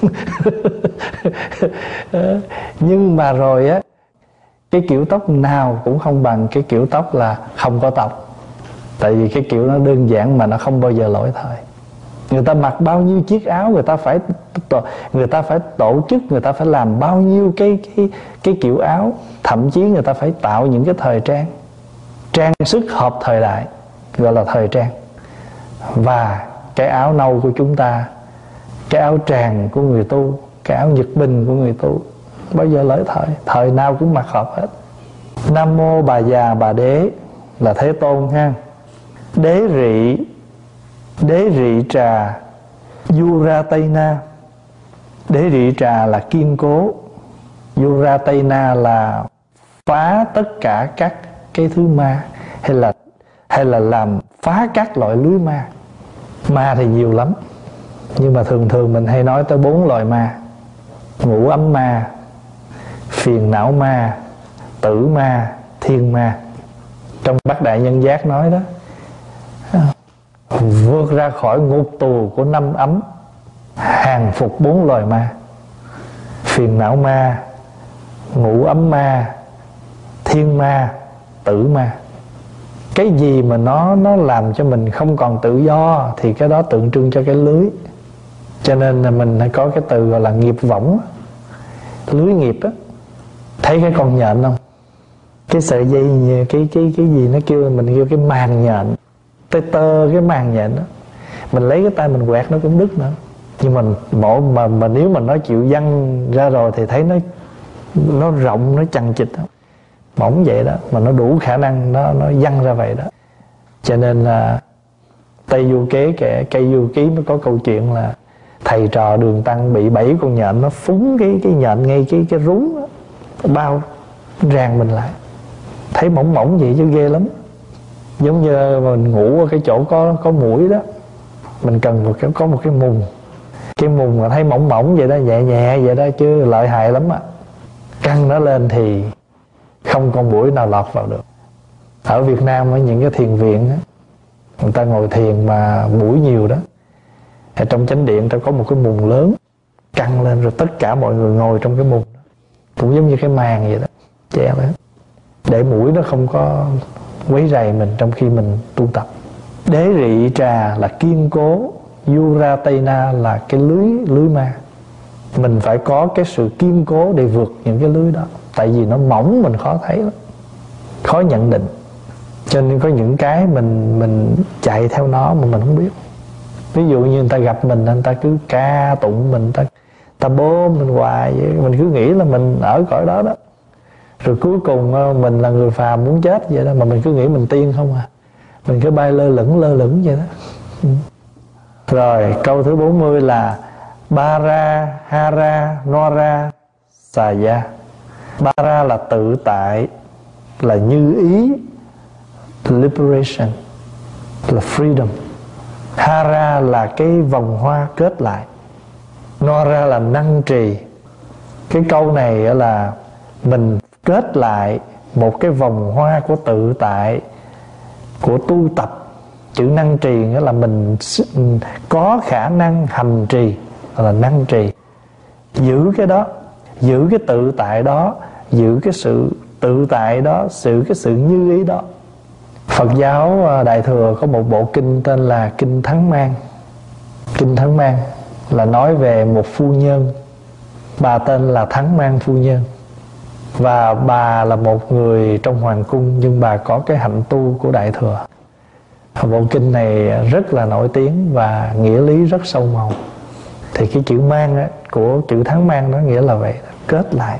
Nhưng mà rồi á, cái kiểu tóc nào cũng không bằng cái kiểu tóc là không có tóc. Tại vì cái kiểu nó đơn giản mà nó không bao giờ lỗi thời. Người ta mặc bao nhiêu chiếc áo, người ta phải người ta phải tổ chức, người ta phải làm bao nhiêu cái cái cái kiểu áo, thậm chí người ta phải tạo những cái thời trang, trang sức hợp thời đại, gọi là thời trang. Và cái áo nâu của chúng ta, cái áo tràng của người tu, cái áo nhật bình của người tu, bao giờ lỗi thời, thời nào cũng mặc hợp hết. Nam mô Bà Già Bà Đế là Thế Tôn ha. Đế rị, đế rị trà, Yuratena. Đế rị trà là kiên cố, Yuratena là phá tất cả các cái thứ ma, hay là hay là làm phá các loại lưới ma. Ma thì nhiều lắm, nhưng mà thường thường mình hay nói tới bốn loại ma: ngũ ấm ma, phiền não ma, tử ma, thiên ma. Trong Bát Đại Nhân Giác nói đó, vượt ra khỏi ngục tù của năm ấm, hàng phục bốn loài ma: phiền não ma, ngũ ấm ma, thiên ma, tử ma. Cái gì mà nó nó làm cho mình không còn tự do thì cái đó tượng trưng cho cái lưới. Cho nên là mình hay có cái từ gọi là nghiệp võng, lưới nghiệp á. Thấy cái con nhện không? Cái sợi dây, cái cái cái gì nó kêu, mình kêu cái màng nhện, tơ tơ cái màng nhện đó. Mình lấy cái tay mình quẹt nó cũng đứt nữa. Nhưng mà mỗi mà mà nếu mà nó chịu văng ra rồi thì thấy nó nó rộng, nó chằng chịt đó. Mỏng vậy đó, mà nó đủ khả năng nó nó văng ra vậy đó. Cho nên là Tây Du Kế kể, Cây Du Ký mới có câu chuyện là thầy trò Đường Tăng bị bảy con nhện nó phúng cái cái nhện ngay cái cái rúng đó, bao ràng mình lại. Thấy mỏng mỏng vậy chứ ghê lắm. Giống như mình ngủ ở cái chỗ có có muỗi đó, mình cần một cái có một cái mùng. Cái mùng mà thấy mỏng mỏng vậy đó, nhẹ nhẹ vậy đó chứ lợi hại lắm á. Căng nó lên thì không con muỗi nào lọt vào được. Ở Việt Nam ở những cái thiền viện á, người ta ngồi thiền mà muỗi nhiều đó, ở trong chánh điện ta có một cái mùng lớn căng lên, rồi tất cả mọi người ngồi trong cái mùng đó, cũng giống như cái màn vậy đó, che lên để muỗi nó không có quấy rầy mình trong khi mình tu tập. Đế rị trà là kiên cố, Yuratena là cái lưới lưới ma. Mình phải có cái sự kiên cố để vượt những cái lưới đó. Tại vì nó mỏng mình khó thấy lắm, khó nhận định. Cho nên có những cái mình mình chạy theo nó mà mình không biết. Ví dụ như người ta gặp mình, người ta cứ ca tụng mình, người ta, ta bơm mình hoài vậy, mình cứ nghĩ là mình ở cõi đó đó, rồi cuối cùng mình là người phàm muốn chết vậy đó, mà mình cứ nghĩ mình tiên không à, mình cứ bay lơ lửng lơ lửng vậy đó. Rồi câu thứ bốn mươi là Bara, Hara, Nora, Saya. Bara là tự tại, là như ý, liberation, là freedom. Hara là cái vòng hoa kết lại. Nora là năng trì. Cái câu này là mình kết lại một cái vòng hoa của tự tại, của tu tập. Chữ năng trì nghĩa là mình có khả năng hành trì, là năng trì. Giữ cái đó, giữ cái tự tại đó, giữ cái sự tự tại đó, giữ cái sự như ý đó. Phật giáo Đại Thừa có một bộ kinh tên là Kinh Thắng Mang. Kinh Thắng Mang là nói về một phu nhân, bà tên là Thắng Mang phu nhân. Và bà là một người trong hoàng cung, nhưng bà có cái hạnh tu của Đại Thừa. Bộ kinh này rất là nổi tiếng và nghĩa lý rất sâu màu. Thì cái chữ mang á, của chữ Thắng Mang đó nghĩa là vậy, kết lại,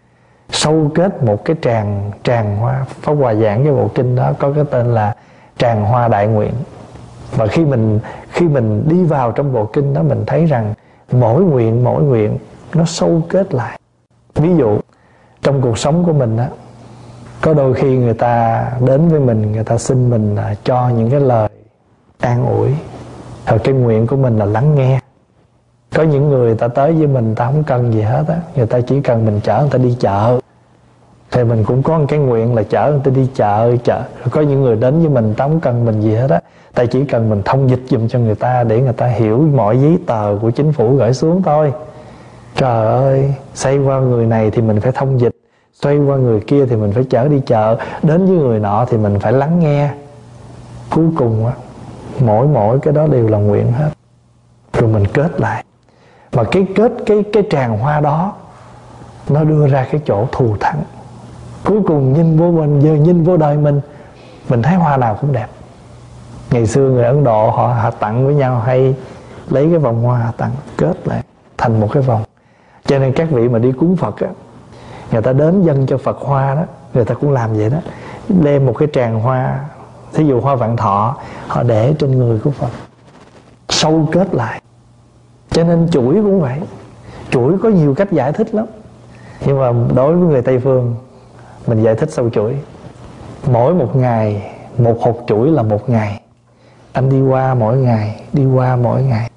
sâu kết một cái tràng tràng hoa. Pháp Hòa giảng cái bộ kinh đó có cái tên là Tràng Hoa Đại Nguyện. Và khi mình khi mình đi vào trong bộ kinh đó, mình thấy rằng mỗi nguyện mỗi nguyện nó sâu kết lại. Ví dụ trong cuộc sống của mình đó, có đôi khi người ta đến với mình, người ta xin mình cho những cái lời an ủi, rồi cái nguyện của mình là lắng nghe. Có những người ta tới với mình, ta không cần gì hết á, người ta chỉ cần mình chở người ta đi chợ, thì mình cũng có một cái nguyện là chở người ta đi chợ chợ. Rồi có những người đến với mình, ta không cần mình gì hết á, ta chỉ cần mình thông dịch giùm cho người ta để người ta hiểu mọi giấy tờ của chính phủ gửi xuống thôi. Trời ơi, xoay qua người này thì mình phải thông dịch, xoay qua người kia thì mình phải chở đi chợ, đến với người nọ thì mình phải lắng nghe. Cuối cùng á, mỗi mỗi cái đó đều là nguyện hết. Rồi mình kết lại. Mà cái kết cái cái tràng hoa đó nó đưa ra cái chỗ thù thắng. Cuối cùng nhìn vô mình, giờ nhìn vô đời mình, mình thấy hoa nào cũng đẹp. Ngày xưa người Ấn Độ họ, họ tặng với nhau, hay lấy cái vòng hoa tặng, kết lại thành một cái vòng. Cho nên các vị mà đi cúng Phật á, người ta đến dâng cho Phật hoa đó, người ta cũng làm vậy đó, đem một cái tràng hoa, thí dụ hoa vạn thọ, họ để trên người của Phật, sâu kết lại. Cho nên chuỗi cũng vậy. Chuỗi có nhiều cách giải thích lắm, nhưng mà đối với người Tây Phương, mình giải thích sâu chuỗi. Mỗi một ngày, một hột chuỗi là một ngày. Anh đi qua mỗi ngày, đi qua mỗi ngày.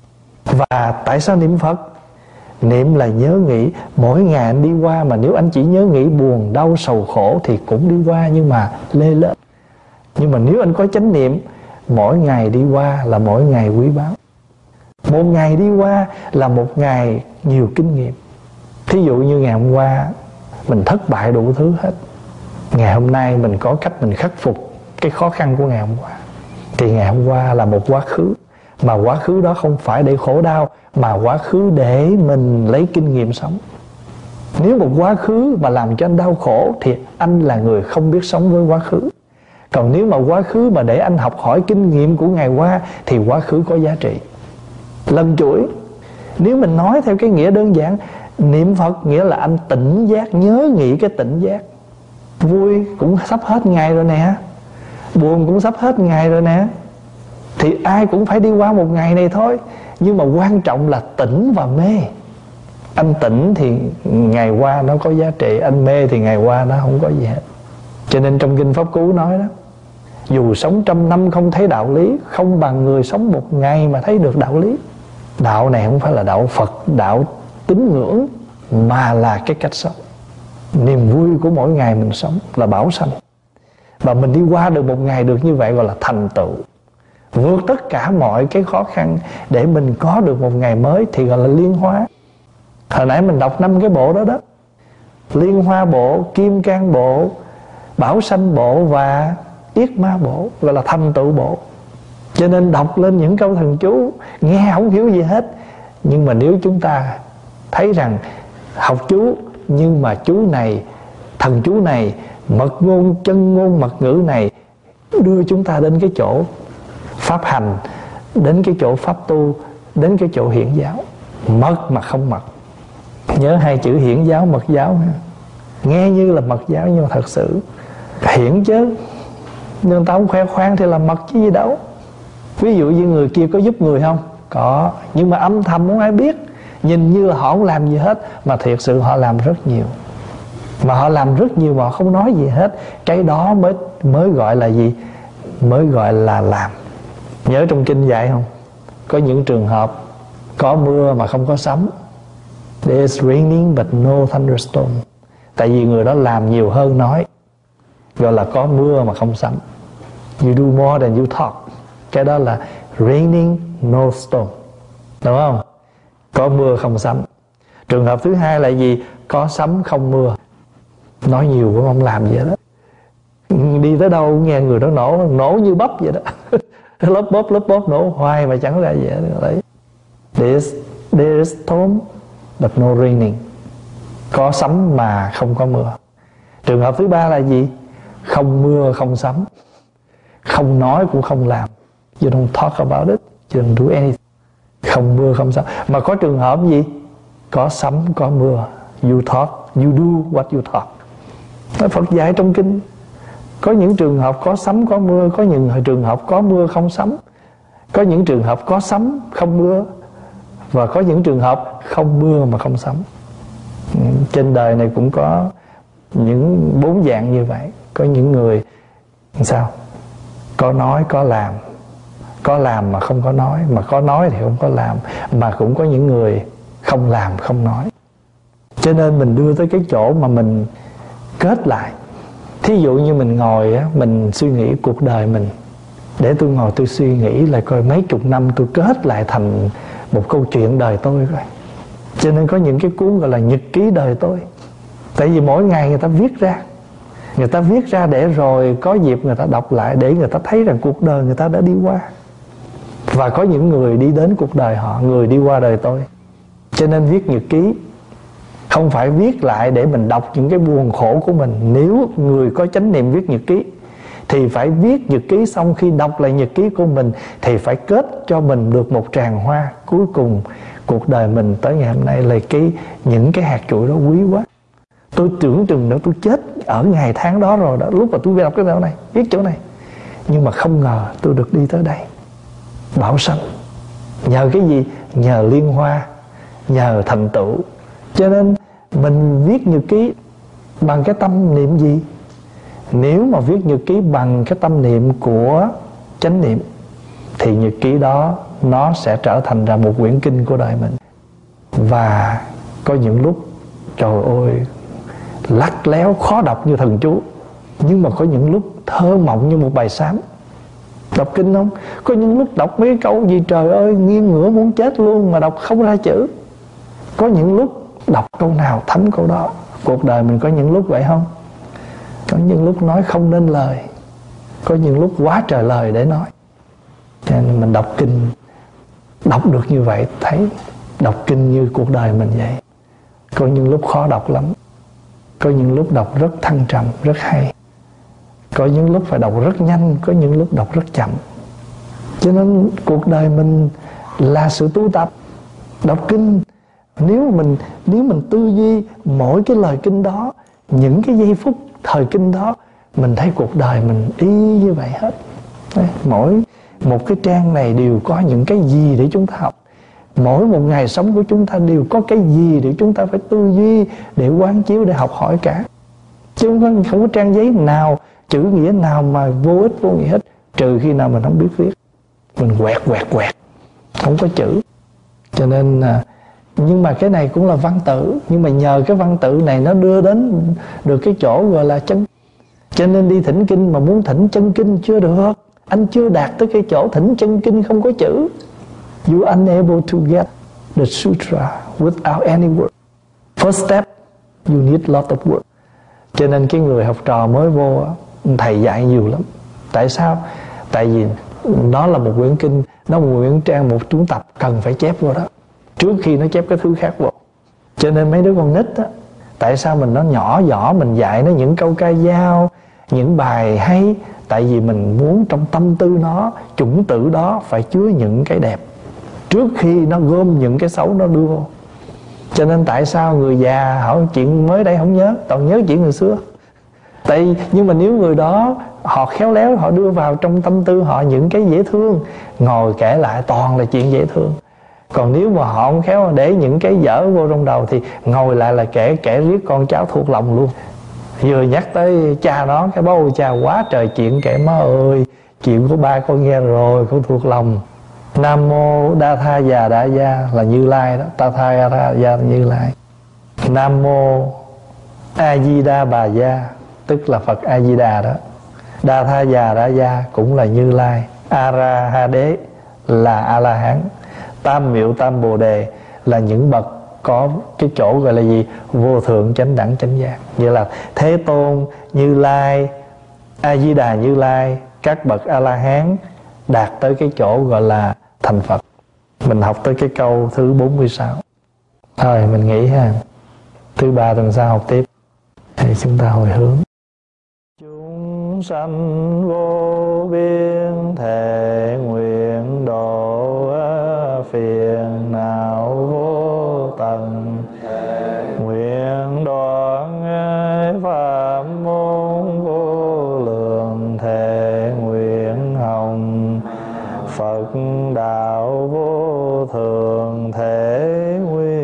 Và tại sao niệm Phật? Niệm là nhớ nghĩ. Mỗi ngày anh đi qua, mà nếu anh chỉ nhớ nghĩ buồn, đau, sầu khổ thì cũng đi qua, nhưng mà lê lết. Nhưng mà nếu anh có chánh niệm, mỗi ngày đi qua là mỗi ngày quý báu. Một ngày đi qua là một ngày nhiều kinh nghiệm. Thí dụ như ngày hôm qua mình thất bại đủ thứ hết, ngày hôm nay mình có cách mình khắc phục cái khó khăn của ngày hôm qua. Thì ngày hôm qua là một quá khứ, mà quá khứ đó không phải để khổ đau, mà quá khứ để mình lấy kinh nghiệm sống. Nếu một quá khứ mà làm cho anh đau khổ thì anh là người không biết sống với quá khứ. Còn nếu mà quá khứ mà để anh học hỏi kinh nghiệm của ngày qua thì quá khứ có giá trị. Lần chuỗi, nếu mình nói theo cái nghĩa đơn giản, niệm Phật nghĩa là anh tỉnh giác, nhớ nghĩ cái tỉnh giác. Vui cũng sắp hết ngày rồi nè, buồn cũng sắp hết ngày rồi nè, thì ai cũng phải đi qua một ngày này thôi. Nhưng mà quan trọng là tỉnh và mê. Anh tỉnh thì ngày qua nó có giá trị, anh mê thì ngày qua nó không có gì hết. Cho nên trong Kinh Pháp Cú nói đó, dù sống trăm năm không thấy đạo lý, không bằng người sống một ngày mà thấy được đạo lý. Đạo này không phải là đạo Phật, đạo tín ngưỡng, mà là cái cách sống. Niềm vui của mỗi ngày mình sống là bảo sanh. Và mình đi qua được một ngày được như vậy gọi là thành tựu. Vượt tất cả mọi cái khó khăn để mình có được một ngày mới thì gọi là liên hoa. Hồi nãy mình đọc năm cái bộ đó đó, liên hoa bộ, kim cang bộ, bảo sanh bộ và yết ma bộ, gọi là thành tựu bộ. Cho nên đọc lên những câu thần chú, nghe không hiểu gì hết, nhưng mà nếu chúng ta thấy rằng học chú, nhưng mà chú này, thần chú này, mật ngôn, chân ngôn, mật ngữ này đưa chúng ta đến cái chỗ pháp hành, đến cái chỗ pháp tu, đến cái chỗ hiển giáo. Mật mà không mật Nhớ hai chữ hiển giáo mật giáo ha. Nghe như là mật giáo nhưng mà thật sự hiển chứ, nhưng người ta không khoe khoang thì là mật chứ gì đâu. Ví dụ như người kia có giúp người không? Có, nhưng mà âm thầm không ai biết. Nhìn như là họ không làm gì hết, mà thiệt sự họ làm rất nhiều. Mà họ làm rất nhiều mà họ không nói gì hết. Cái đó mới mới gọi là gì? Mới gọi là làm. Nhớ trong kinh dạy không? Có những trường hợp có mưa mà không có sấm. There's raining but no thunderstorm. Tại vì người đó làm nhiều hơn nói. Gọi là có mưa mà không sấm. You do more than you talk. Cái đó là raining no storm. Đúng không? Có mưa không sấm. Trường hợp thứ hai là gì? Có sấm không mưa. Nói nhiều cũng không làm gì đó. Đi tới đâu nghe người đó nổ, nổ như bắp vậy đó. Lớp bóp lớp bóp nổ hoài mà chẳng ra gì hết. There's, there's storm but no raining. Có sấm mà không có mưa. Trường hợp thứ ba là gì? Không mưa không sấm. Không nói cũng không làm. You don't talk about it, you don't do anything. Không mưa không sấm. Mà có trường hợp gì? Có sấm có mưa. You talk, you do what you talk. Phật dạy trong kinh. Có những trường hợp có sấm có mưa. Có những trường hợp có mưa không sấm. Có những trường hợp có sấm không mưa. Và có những trường hợp không mưa mà không sấm. Trên đời này cũng có những bốn dạng như vậy. Có những người sao? Có nói có làm. Có làm mà không có nói. Mà có nói thì không có làm. Mà cũng có những người không làm không nói. Cho nên mình đưa tới cái chỗ mà mình kết lại. Thí dụ như mình ngồi á, mình suy nghĩ cuộc đời mình. Để tôi ngồi tôi suy nghĩ lại coi mấy chục năm tôi kết lại thành một câu chuyện đời tôi rồi. Cho nên có những cái cuốn gọi là nhật ký đời tôi. Tại vì mỗi ngày người ta viết ra. Người ta viết ra để rồi có dịp người ta đọc lại, để người ta thấy rằng cuộc đời người ta đã đi qua. Và có những người đi đến cuộc đời họ, người đi qua đời tôi. Cho nên viết nhật ký không phải viết lại để mình đọc những cái buồn khổ của mình. Nếu người có chánh niệm viết nhật ký thì phải viết nhật ký, xong khi đọc lại nhật ký của mình thì phải kết cho mình được một tràng hoa. Cuối cùng cuộc đời mình tới ngày hôm nay là cái những cái hạt chuỗi đó quý quá. Tôi tưởng chừng nữa tôi chết ở ngày tháng đó rồi đó, lúc mà tôi đọc cái chỗ này, viết chỗ này. Nhưng mà không ngờ tôi được đi tới đây. Bảo sanh. Nhờ cái gì? Nhờ liên hoa, nhờ thành tựu. Cho nên mình viết nhật ký bằng cái tâm niệm gì? Nếu mà viết nhật ký bằng cái tâm niệm của chánh niệm thì nhật ký đó nó sẽ trở thành ra một quyển kinh của đời mình. Và có những lúc trời ơi lắt léo khó đọc như thần chú, nhưng mà có những lúc thơ mộng như một bài sám. Đọc kinh không? Có những lúc đọc mấy câu gì trời ơi nghiêng ngửa muốn chết luôn mà đọc không ra chữ. Có những lúc đọc câu nào thấm câu đó. Cuộc đời mình có những lúc vậy không? Có những lúc nói không nên lời. Có những lúc quá trời lời để nói. Cho nên mình đọc kinh, đọc được như vậy, thấy đọc kinh như cuộc đời mình vậy. Có những lúc khó đọc lắm. Có những lúc đọc rất thăng trầm, rất hay. Có những lúc phải đọc rất nhanh. Có những lúc đọc rất chậm. Cho nên cuộc đời mình là sự tu tập. Đọc kinh, Nếu mình nếu mình tư duy mỗi cái lời kinh đó, những cái giây phút thời kinh đó, mình thấy cuộc đời mình y như vậy hết. Đấy, mỗi một cái trang này đều có những cái gì để chúng ta học. Mỗi một ngày sống của chúng ta đều có cái gì để chúng ta phải tư duy, để quán chiếu, để học hỏi cả. Chứ không có, không có trang giấy nào, chữ nghĩa nào mà vô ích vô nghĩa hết. Trừ khi nào mình không biết viết, mình quẹt quẹt quẹt, không có chữ. Cho nên nhưng mà cái này cũng là văn tự. Nhưng mà nhờ cái văn tự này nó đưa đến được cái chỗ gọi là chân. Cho nên đi thỉnh kinh mà muốn thỉnh chân kinh chưa được. Anh chưa đạt tới cái chỗ thỉnh chân kinh không có chữ. You unable to get the sutra without any word. First step, you need lot of work. Cho nên cái người học trò mới vô, thầy dạy nhiều lắm. Tại sao? Tại vì nó là một quyển kinh, nó là một quyển trang, một cuốn tập cần phải chép vô đó trước khi nó chép cái thứ khác vô. Cho nên mấy đứa con nít á, tại sao mình nó nhỏ nhỏ mình dạy nó những câu ca dao, những bài hay? Tại vì mình muốn trong tâm tư nó, chủng tử đó phải chứa những cái đẹp trước khi nó gom những cái xấu nó đưa vô. Cho nên tại sao người già hỏi chuyện mới đây không nhớ, toàn nhớ chuyện người xưa. Tại nhưng mà nếu người đó họ khéo léo, họ đưa vào trong tâm tư họ những cái dễ thương, ngồi kể lại toàn là chuyện dễ thương. Còn nếu mà họ không khéo để những cái dở vô trong đầu thì ngồi lại là kể kể riết con cháu thuộc lòng luôn. Vừa nhắc tới cha nó, cái bố cha quá trời chuyện kể, má ơi chuyện của ba con nghe rồi, con thuộc lòng. Nam mô Đa Tha Già Đa Gia là Như Lai đó, Ta Tha Đa Gia là Như Lai. Nam mô A Di Đà Bà Gia tức là Phật A Di Đà đó. Đa Tha Già Đa Gia cũng là Như Lai. A Ra Ha Đế là A La Hán. Tam Miệu Tam Bồ Đề là những bậc có cái chỗ gọi là gì? Vô thượng chánh đẳng chánh giác. Như là Thế Tôn, Như Lai, A Di Đà Như Lai, các bậc A La Hán đạt tới cái chỗ gọi là thành Phật. Mình học tới cái câu thứ bốn mươi sáu. Thôi mình nghỉ ha. Thứ ba tuần sau học tiếp. Thì chúng ta hồi hướng. Chúng sanh vô biên thể nguyện độ phiền não vô tận, nguyện đoạn pháp môn vô lượng, thể nguyện hồng Phật đạo vô thượng, thể nguyện